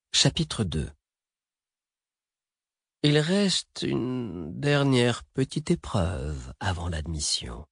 Chapitre 2. Il reste une dernière petite épreuve avant l'admission.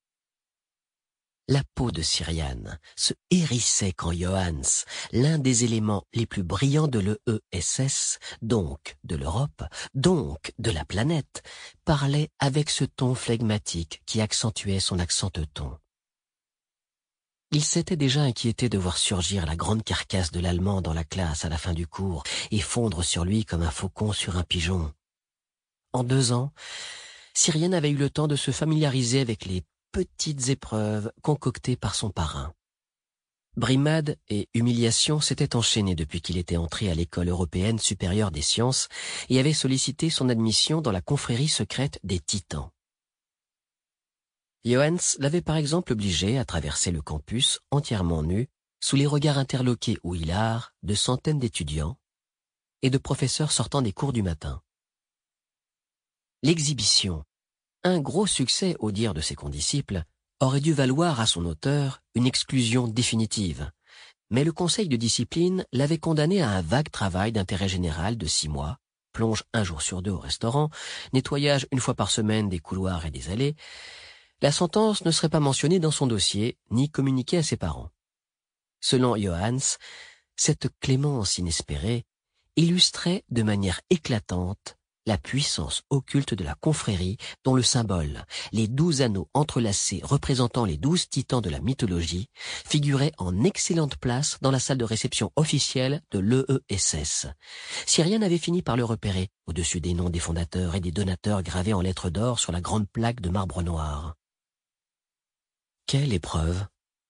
La peau de Cyriane se hérissait quand Johannes, l'un des éléments les plus brillants de l'EESS, donc de l'Europe, donc de la planète, parlait avec ce ton flegmatique qui accentuait son accent teuton. Il s'était déjà inquiété de voir surgir la grande carcasse de l'allemand dans la classe à la fin du cours et fondre sur lui comme un faucon sur un pigeon. En 2 ans, Cyriane avait eu le temps de se familiariser avec les petites épreuves concoctées par son parrain. Brimades et humiliations s'étaient enchaînées depuis qu'il était entré à l'École européenne supérieure des sciences et avait sollicité son admission dans la confrérie secrète des Titans. Johannes l'avait par exemple obligé à traverser le campus entièrement nu, sous les regards interloqués ou hilars de centaines d'étudiants et de professeurs sortant des cours du matin. L'exhibition, un gros succès au dire de ses condisciples, aurait dû valoir à son auteur une exclusion définitive, mais le conseil de discipline l'avait condamné à un vague travail d'intérêt général de 6 mois, plonge 1 jour sur 2 au restaurant, nettoyage 1 fois par semaine des couloirs et des allées. La sentence ne serait pas mentionnée dans son dossier, ni communiquée à ses parents. Selon Johannes, cette clémence inespérée illustrait de manière éclatante la puissance occulte de la confrérie dont le symbole, les 12 anneaux entrelacés représentant les 12 titans de la mythologie, figurait en excellente place dans la salle de réception officielle de l'EESS. Cyriane avait fini par le repérer, au-dessus des noms des fondateurs et des donateurs gravés en lettres d'or sur la grande plaque de marbre noir. Quelle épreuve!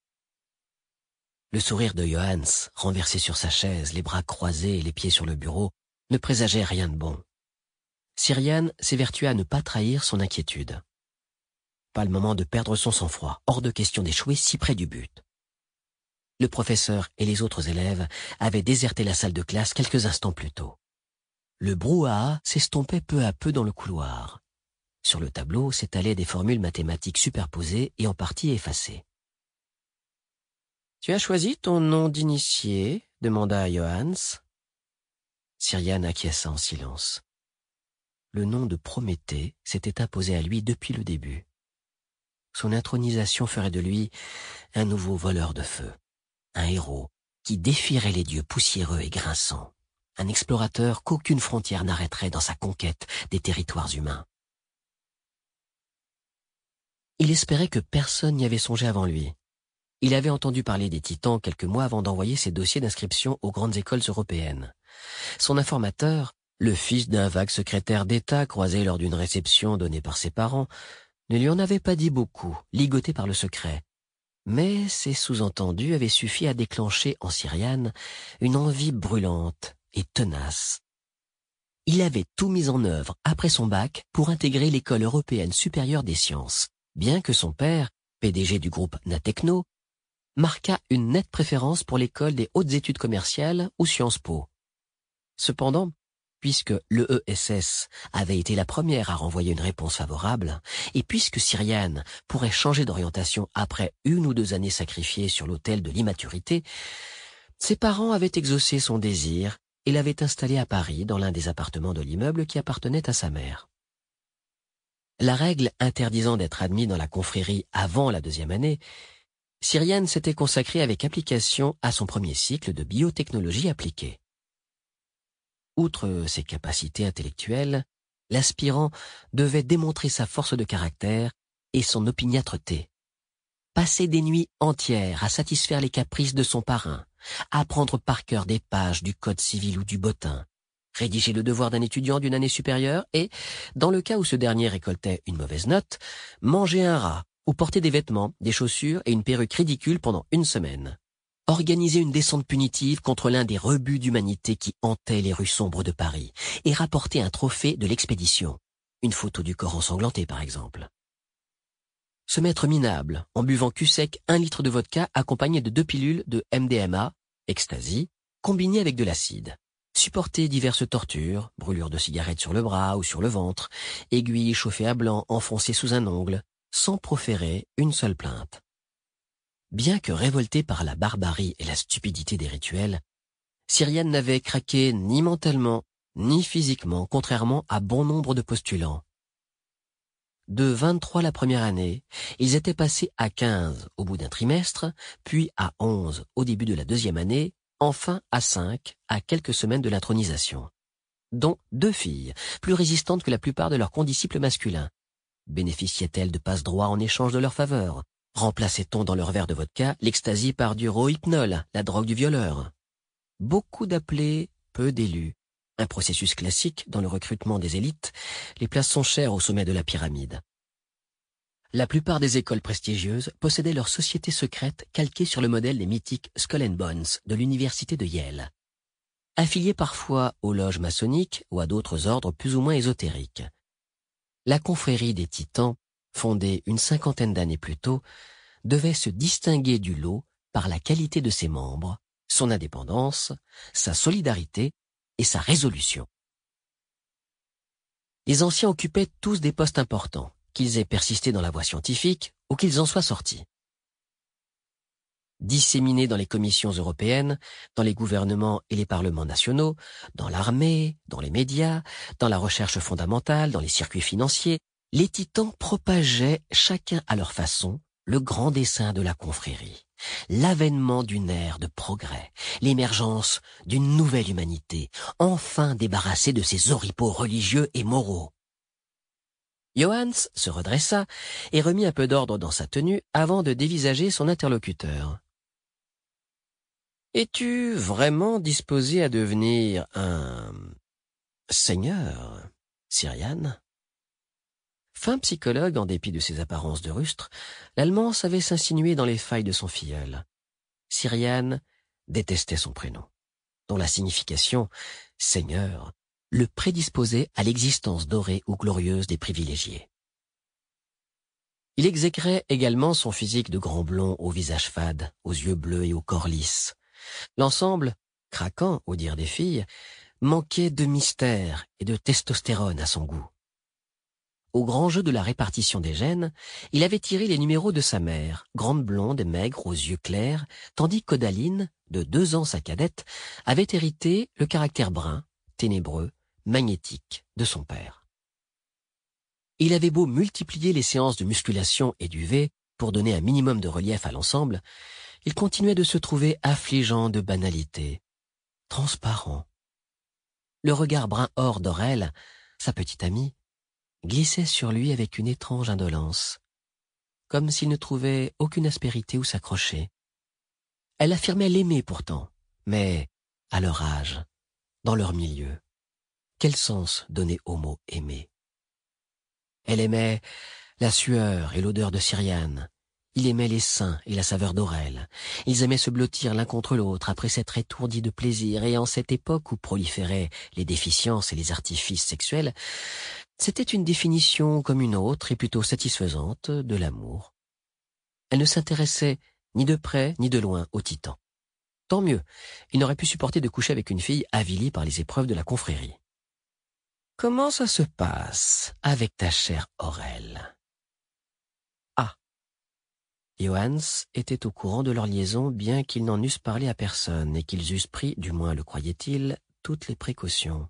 Le sourire de Johannes, renversé sur sa chaise, les bras croisés et les pieds sur le bureau, ne présageait rien de bon. Cyriane s'évertua à ne pas trahir son inquiétude. Pas le moment de perdre son sang-froid, hors de question d'échouer si près du but. Le professeur et les autres élèves avaient déserté la salle de classe quelques instants plus tôt. Le brouhaha s'estompait peu à peu dans le couloir. Sur le tableau s'étalaient des formules mathématiques superposées et en partie effacées. « Tu as choisi ton nom d'initié ?» demanda Johannes. Cyriane acquiesça en silence. Le nom de Prométhée s'était imposé à lui depuis le début. Son intronisation ferait de lui un nouveau voleur de feu, un héros qui défierait les dieux poussiéreux et grinçants, un explorateur qu'aucune frontière n'arrêterait dans sa conquête des territoires humains. Il espérait que personne n'y avait songé avant lui. Il avait entendu parler des Titans quelques mois avant d'envoyer ses dossiers d'inscription aux grandes écoles européennes. Son informateur, le fils d'un vague secrétaire d'État croisé lors d'une réception donnée par ses parents, ne lui en avait pas dit beaucoup, ligoté par le secret. Mais ces sous-entendus avaient suffi à déclencher en Cyriane une envie brûlante et tenace. Il avait tout mis en œuvre après son bac pour intégrer l'École européenne supérieure des sciences, bien que son père, PDG du groupe Natechno, marqua une nette préférence pour l'école des hautes études commerciales ou Sciences Po. Cependant, puisque l'EESS avait été la première à renvoyer une réponse favorable, et puisque Cyriane pourrait changer d'orientation après 1 ou 2 années sacrifiées sur l'autel de l'immaturité, ses parents avaient exaucé son désir et l'avaient installé à Paris dans l'un des appartements de l'immeuble qui appartenait à sa mère. La règle interdisant d'être admis dans la confrérie avant la 2e année, Cyriane s'était consacrée avec application à son premier cycle de biotechnologie appliquée. Outre ses capacités intellectuelles, l'aspirant devait démontrer sa force de caractère et son opiniâtreté. Passer des nuits entières à satisfaire les caprices de son parrain, apprendre par cœur des pages du Code civil ou du bottin, rédiger le devoir d'un étudiant d'une année supérieure et, dans le cas où ce dernier récoltait une mauvaise note, manger un rat ou porter des vêtements, des chaussures et une perruque ridicule pendant 1 semaine. Organiser une descente punitive contre l'un des rebuts d'humanité qui hantaient les rues sombres de Paris et rapporter un trophée de l'expédition, une photo du corps ensanglanté par exemple. Se mettre minable en buvant cul sec 1 litre de vodka accompagné de 2 pilules de MDMA, ecstasy, combinées avec de l'acide. Supporter diverses tortures, brûlures de cigarettes sur le bras ou sur le ventre, aiguilles chauffées à blanc enfoncées sous un ongle, sans proférer une seule plainte. Bien que révolté par la barbarie et la stupidité des rituels, Cyriane n'avait craqué ni mentalement, ni physiquement, contrairement à bon nombre de postulants. De 23 la première année, ils étaient passés à 15 au bout d'un trimestre, puis à 11 au début de la deuxième année, enfin à 5 à quelques semaines de l'intronisation. Dont 2 filles, plus résistantes que la plupart de leurs condisciples masculins. Bénéficiaient-elles de passe-droit en échange de leur faveur? Remplaçait-on dans leur verre de vodka l'ecstasy par du rohypnol, la drogue du violeur? Beaucoup d'appelés, peu d'élus. Un processus classique dans le recrutement des élites, les places sont chères au sommet de la pyramide. La plupart des écoles prestigieuses possédaient leur société secrète calquée sur le modèle des mythiques Skull and Bones de l'université de Yale. Affiliés parfois aux loges maçonniques ou à d'autres ordres plus ou moins ésotériques. La confrérie des Titans, fondée une 50aine d'années plus tôt, devait se distinguer du lot par la qualité de ses membres, son indépendance, sa solidarité et sa résolution. Les anciens occupaient tous des postes importants, qu'ils aient persisté dans la voie scientifique ou qu'ils en soient sortis. Disséminés dans les commissions européennes, dans les gouvernements et les parlements nationaux, dans l'armée, dans les médias, dans la recherche fondamentale, dans les circuits financiers, les titans propageaient, chacun à leur façon, le grand dessein de la confrérie, l'avènement d'une ère de progrès, l'émergence d'une nouvelle humanité, enfin débarrassée de ses oripeaux religieux et moraux. Johannes se redressa et remit un peu d'ordre dans sa tenue avant de dévisager son interlocuteur. « Es-tu vraiment disposé à devenir un seigneur, Cyriane ?» Fin psychologue, en dépit de ses apparences de rustre, l'Allemand savait s'insinuer dans les failles de son filleul. Cyriane détestait son prénom, dont la signification « seigneur » le prédisposait à l'existence dorée ou glorieuse des privilégiés. Il exécrait également son physique de grand blond au visage fade, aux yeux bleus et au corps lisse. L'ensemble, craquant au dire des filles, manquait de mystère et de testostérone à son goût. Au grand jeu de la répartition des gènes, il avait tiré les numéros de sa mère, grande blonde, maigre, aux yeux clairs, tandis qu'Odaline, de 2 ans sa cadette, avait hérité le caractère brun, ténébreux, magnétique de son père. Il avait beau multiplier les séances de musculation et d'UV pour donner un minimum de relief à l'ensemble, il continuait de se trouver affligeant de banalité, transparent. Le regard brun or d'Aurel, sa petite amie, glissait sur lui avec une étrange indolence, comme s'il ne trouvait aucune aspérité où s'accrocher. Elle affirmait l'aimer pourtant, mais à leur âge, dans leur milieu, quel sens donner au mot « aimer » ? Elle aimait la sueur et l'odeur de Cyriane. Il aimait les seins et la saveur d'Aurel. Ils aimaient se blottir l'un contre l'autre après s'être étourdis de plaisir, et en cette époque où proliféraient les déficiences et les artifices sexuels, c'était une définition comme une autre et plutôt satisfaisante de l'amour. Elle ne s'intéressait ni de près ni de loin au titan. Tant mieux, il n'aurait pu supporter de coucher avec une fille avilie par les épreuves de la confrérie. « Comment ça se passe avec ta chère Aurel ?» Ah. Johannes était au courant de leur liaison, bien qu'ils n'en eussent parlé à personne et qu'ils eussent pris, du moins le croyait-il, toutes les précautions.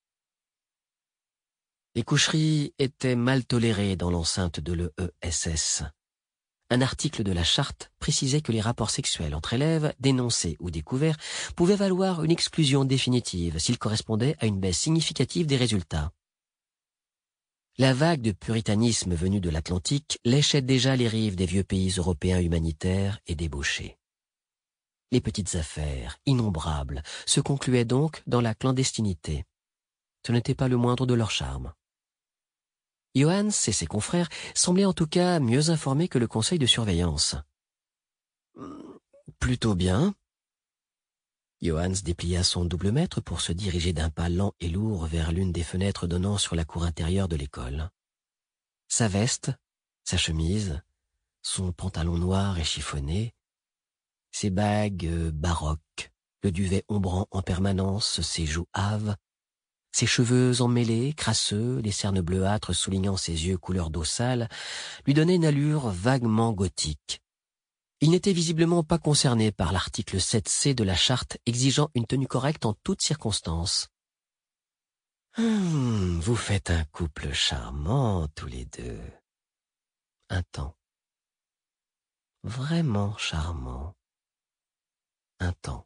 Les coucheries étaient mal tolérées dans l'enceinte de l'ESS. Un article de la charte précisait que les rapports sexuels entre élèves, dénoncés ou découverts, pouvaient valoir une exclusion définitive s'ils correspondaient à une baisse significative des résultats. La vague de puritanisme venue de l'Atlantique léchait déjà les rives des vieux pays européens humanitaires et débauchés. Les petites affaires, innombrables, se concluaient donc dans la clandestinité. Ce n'était pas le moindre de leur charme. Johannes et ses confrères semblaient en tout cas mieux informés que le conseil de surveillance. « Plutôt bien. » Johannes déplia son double mètre pour se diriger d'un pas lent et lourd vers l'une des fenêtres donnant sur la cour intérieure de l'école. Sa veste, sa chemise, son pantalon noir et chiffonné, ses bagues baroques, le duvet ombrant en permanence ses joues hâves, ses cheveux emmêlés, crasseux, les cernes bleuâtres soulignant ses yeux couleur d'eau sale, lui donnaient une allure vaguement gothique. Il n'était visiblement pas concerné par l'article 7C de la charte exigeant une tenue correcte en toutes circonstances. Vous faites un couple charmant tous les deux. Un temps. Vraiment charmant. Un temps.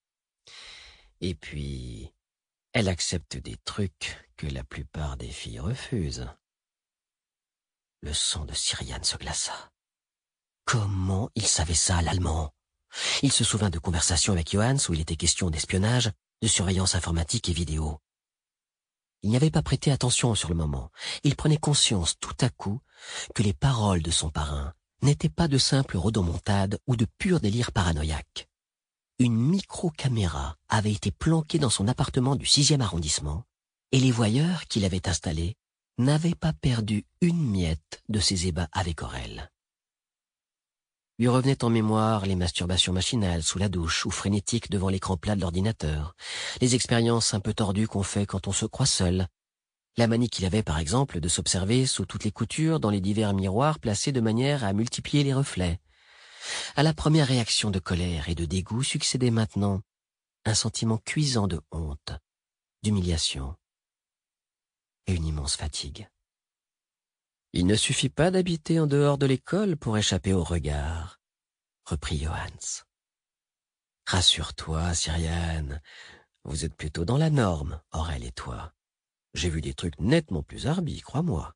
Et puis, elle accepte des trucs que la plupart des filles refusent. Le sang de Cyriane se glaça. Comment il savait ça, l'Allemand? Il se souvint de conversations avec Johannes où il était question d'espionnage, de surveillance informatique et vidéo. Il n'y avait pas prêté attention sur le moment. Il prenait conscience tout à coup que les paroles de son parrain n'étaient pas de simples rodomontades ou de pur délire paranoïaque. Une micro-caméra avait été planquée dans son appartement du 6e arrondissement et les voyeurs qui l'avaient installée n'avaient pas perdu une miette de ses ébats avec Aurel. Lui revenaient en mémoire les masturbations machinales sous la douche ou frénétiques devant l'écran plat de l'ordinateur, les expériences un peu tordues qu'on fait quand on se croit seul, la manie qu'il avait par exemple de s'observer sous toutes les coutures dans les divers miroirs placés de manière à multiplier les reflets. À la première réaction de colère et de dégoût succédait maintenant un sentiment cuisant de honte, d'humiliation et une immense fatigue. Il ne suffit pas d'habiter en dehors de l'école pour échapper au regard, reprit Johannes. Rassure-toi, Cyriane, vous êtes plutôt dans la norme, Aurel et toi. J'ai vu des trucs nettement plus harbis, crois-moi.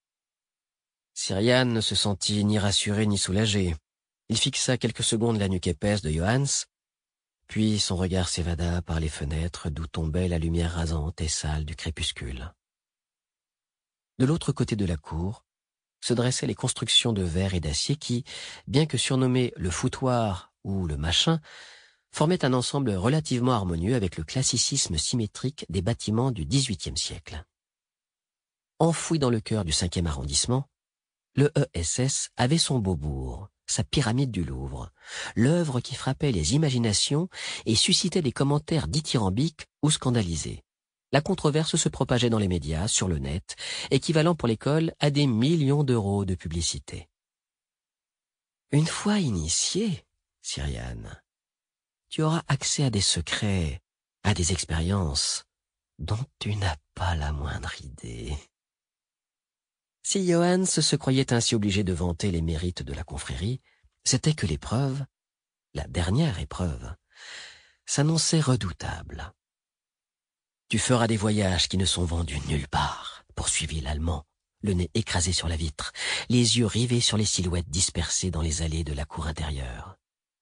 Cyriane ne se sentit ni rassurée ni soulagée. Il fixa quelques secondes la nuque épaisse de Johannes, puis son regard s'évada par les fenêtres d'où tombait la lumière rasante et sale du crépuscule. De l'autre côté de la cour se dressaient les constructions de verre et d'acier qui, bien que surnommées le foutoir ou le machin, formaient un ensemble relativement harmonieux avec le classicisme symétrique des bâtiments du XVIIIe siècle. Enfoui dans le cœur du 5e arrondissement, le ESS avait son Beaubourg, sa pyramide du Louvre, l'œuvre qui frappait les imaginations et suscitait des commentaires dithyrambiques ou scandalisés. La controverse se propageait dans les médias, sur le net, équivalent pour l'école à des millions d'euros de publicité. Une fois initié, Cyriane, tu auras accès à des secrets, à des expériences dont tu n'as pas la moindre idée. Si Johannes se croyait ainsi obligé de vanter les mérites de la confrérie, c'était que l'épreuve, la dernière épreuve, s'annonçait redoutable. Tu feras des voyages qui ne sont vendus nulle part, poursuivit l'Allemand, le nez écrasé sur la vitre, les yeux rivés sur les silhouettes dispersées dans les allées de la cour intérieure.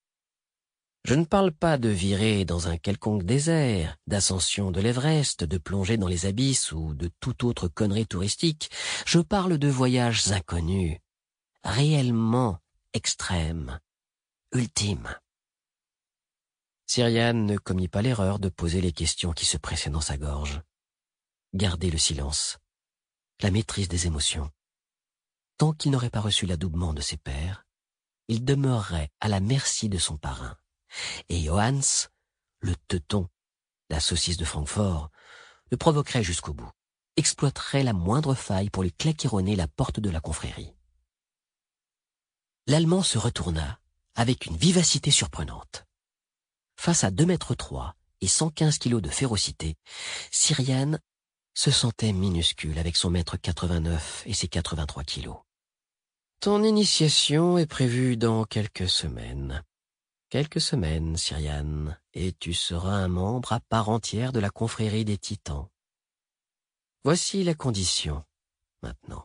Je ne parle pas de virer dans un quelconque désert, d'ascension de l'Everest, de plonger dans les abysses ou de toute autre connerie touristique. Je parle de voyages inconnus, réellement extrêmes, ultimes. Cyriane ne commit pas l'erreur de poser les questions qui se pressaient dans sa gorge. Garder le silence, la maîtrise des émotions. Tant qu'il n'aurait pas reçu l'adoubement de ses pairs, il demeurerait à la merci de son parrain. Et Johannes, le teuton, la saucisse de Francfort, le provoquerait jusqu'au bout, exploiterait la moindre faille pour lui claqueronner la porte de la confrérie. L'Allemand se retourna avec une vivacité surprenante. Face à 2,3 m et 115 kilos de férocité, Cyriane se sentait minuscule avec son 1,89 m et ses 83 kilos. Ton initiation est prévue dans quelques semaines. Quelques semaines, Cyriane, et tu seras un membre à part entière de la confrérie des Titans. Voici la condition, maintenant.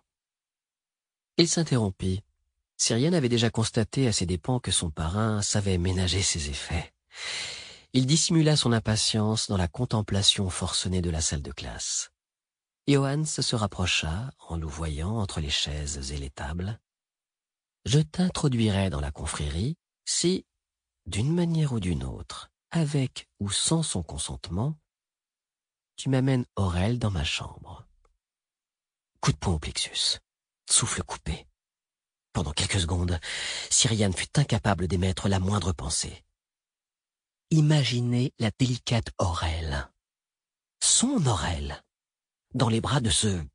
Il s'interrompit. Cyriane avait déjà constaté à ses dépens que son parrain savait ménager ses effets. Il dissimula son impatience dans la contemplation forcenée de la salle de classe. Johannes se rapprocha, en louvoyant entre les chaises et les tables. « Je t'introduirai dans la confrérie si, d'une manière ou d'une autre, avec ou sans son consentement, tu m'amènes Aurel dans ma chambre. » Coup de poing au plexus, souffle coupé. Pendant quelques secondes, Cyriane fut incapable d'émettre la moindre pensée. Imaginez la délicate Aurel, son Aurel, dans les bras de ce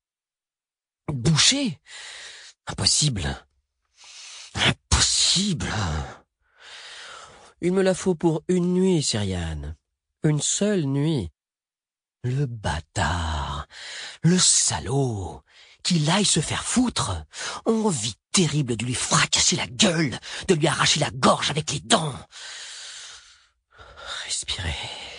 boucher. Impossible. Impossible. Il me la faut pour une nuit, Cyriane. Une seule nuit. Le bâtard, le salaud, qu'il aille se faire foutre. Envie terrible de lui fracasser la gueule, de lui arracher la gorge avec les dents. Respirez.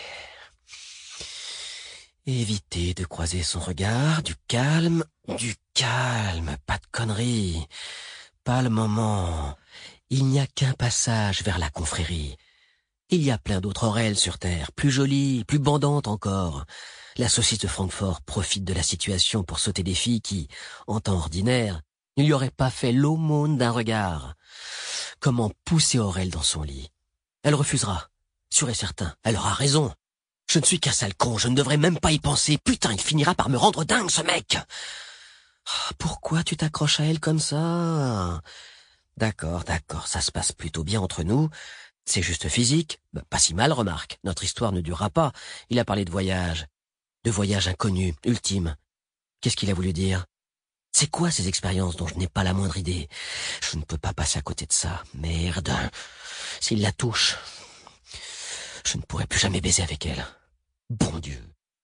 Évitez de croiser son regard, du calme, pas de conneries. Pas le moment. Il n'y a qu'un passage vers la confrérie. Il y a plein d'autres Aurel sur Terre, plus jolies, plus bandantes encore. La saucisse de Francfort profite de la situation pour sauter des filles qui, en temps ordinaire, ne lui auraient pas fait l'aumône d'un regard. Comment pousser Aurel dans son lit? Elle refusera, sûr et certain. Elle aura raison. Je ne suis qu'un sale con, je ne devrais même pas y penser. Putain, il finira par me rendre dingue, ce mec. Pourquoi tu t'accroches à elle comme ça? D'accord, ça se passe plutôt bien entre nous. C'est juste physique. Pas si mal, remarque. Notre histoire ne durera pas. Il a parlé de voyage inconnu, ultime. Qu'est-ce qu'il a voulu dire? C'est quoi ces expériences dont je n'ai pas la moindre idée? Je ne peux pas passer à côté de ça. Merde. S'il la touche, je ne pourrai plus jamais baiser avec elle. Bon Dieu.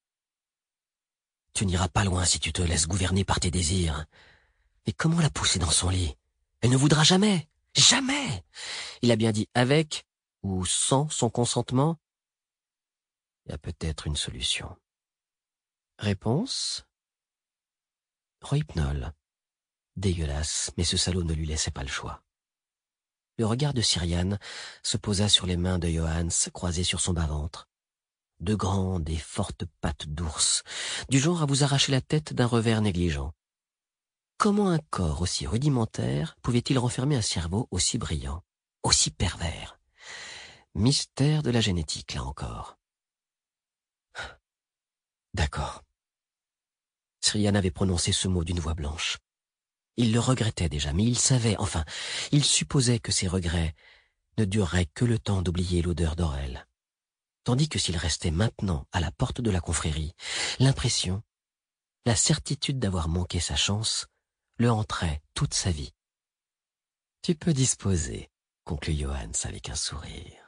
Tu n'iras pas loin si tu te laisses gouverner par tes désirs. Mais comment la pousser dans son lit? Elle ne voudra jamais. Jamais. Il a bien dit avec ou sans son consentement. Il y a peut-être une solution. Réponse? Rohypnol. Dégueulasse, mais ce salaud ne lui laissait pas le choix. Le regard de Cyriane se posa sur les mains de Johannes croisées sur son bas-ventre. De grandes et fortes pattes d'ours, du genre à vous arracher la tête d'un revers négligent. Comment un corps aussi rudimentaire pouvait-il renfermer un cerveau aussi brillant, aussi pervers? Mystère de la génétique, là encore. D'accord. Cyriane avait prononcé ce mot d'une voix blanche. Il le regrettait déjà, mais il savait, enfin, il supposait que ses regrets ne dureraient que le temps d'oublier l'odeur d'Aurel. Tandis que s'il restait maintenant à la porte de la confrérie, l'impression, la certitude d'avoir manqué sa chance, le hanterait toute sa vie. Tu peux disposer, conclut Johannes avec un sourire.